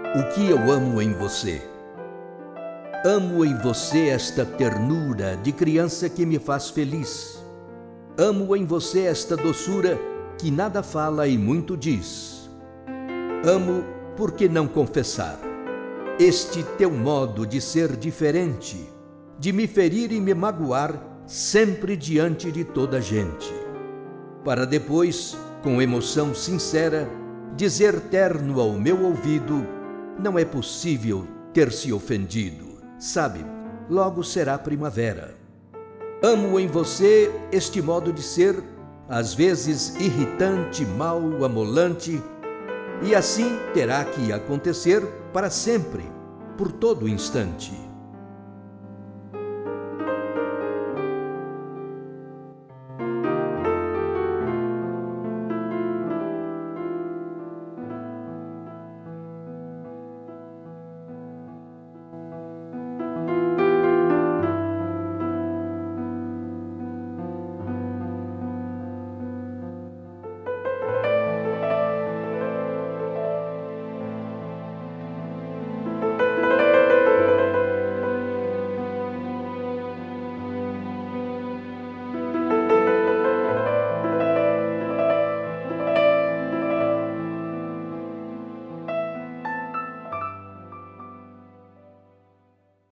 O que eu amo em você? Amo em você esta ternura de criança que me faz feliz. Amo em você esta doçura que nada fala e muito diz. Amo por que não confessar este teu modo de ser diferente, de me ferir e me magoar sempre diante de toda a gente, para depois, com emoção sincera, dizer terno ao meu ouvido: não é possível ter-se ofendido, sabe, logo será primavera. Amo em você este modo de ser, às vezes irritante, mau, amolante, e assim terá que acontecer para sempre, por todo instante.